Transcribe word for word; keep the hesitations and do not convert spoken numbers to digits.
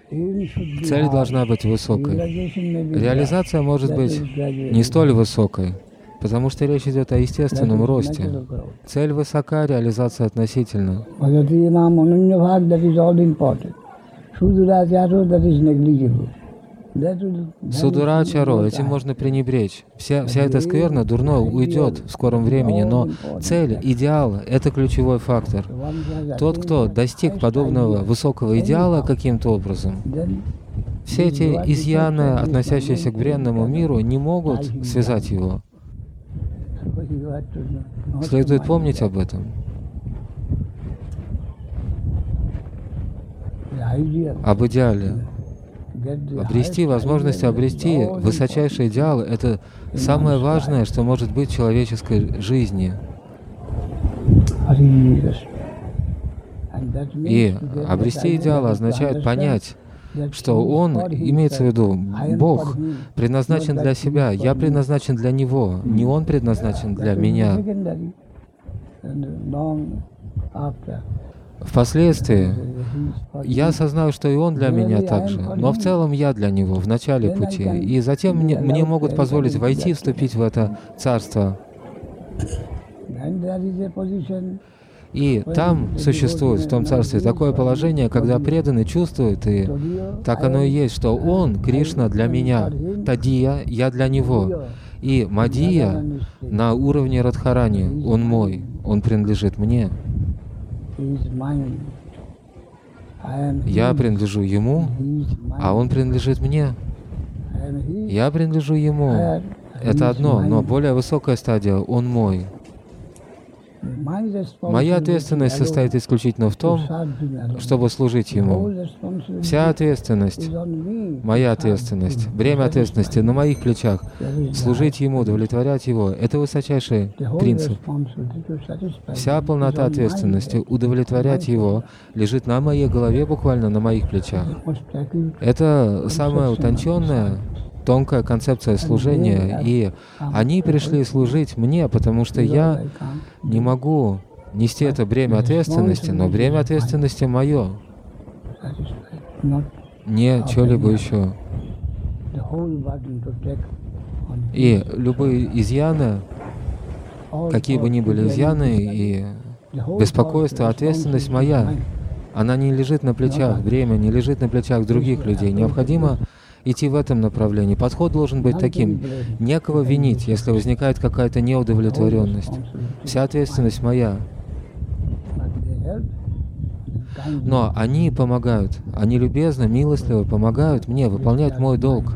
Цель должна быть высокой. Реализация может быть не столь высокой, потому что речь идет о естественном росте. Цель высока, реализация относительна. Судурачаро, этим можно пренебречь. Вся, вся эта скверна, дурное, уйдет в скором времени, но цель, идеал — это ключевой фактор. Тот, кто достиг подобного высокого идеала каким-то образом, все эти изъяны, относящиеся к бренному миру, не могут связать его. Следует помнить об этом. Об идеале. Обрести возможность обрести высочайший идеал — это самое важное, что может быть в человеческой жизни. И обрести идеал означает понять, что он, имеется в виду, Бог, предназначен для себя, я предназначен для Него, не Он предназначен для меня. Впоследствии я осознаю, что и Он для меня также, но в целом я для Него в начале пути, и затем мне, мне могут позволить войти и вступить в это царство. И там существует, в том царстве, такое положение, когда преданный чувствует, и так оно и есть, что Он, Кришна, для меня, Тадия, я для Него, и Мадия на уровне Радхарани, Он мой, Он принадлежит мне. Я принадлежу Ему, а Он принадлежит мне. Я принадлежу Ему. Это одно, но более высокая стадия — Он мой. Моя ответственность состоит исключительно в том, чтобы служить Ему. Вся ответственность, моя ответственность, бремя ответственности на моих плечах. Служить Ему, удовлетворять Его — это высочайший принцип. Вся полнота ответственности, удовлетворять Его, лежит на моей голове, буквально на моих плечах. Это самая утонченная, тонкая концепция служения, и они пришли служить мне, потому что я не могу нести это бремя ответственности, но бремя ответственности мое, не что-либо еще. И любые изъяны, какие бы ни были изъяны, и беспокойство, ответственность моя, она не лежит на плечах, бремя не лежит на плечах других людей. Необходимо идти в этом направлении. Подход должен быть таким: некого винить, если возникает какая-то неудовлетворенность. Вся ответственность моя. Но они помогают, они любезно, милостливо помогают мне выполнять мой долг.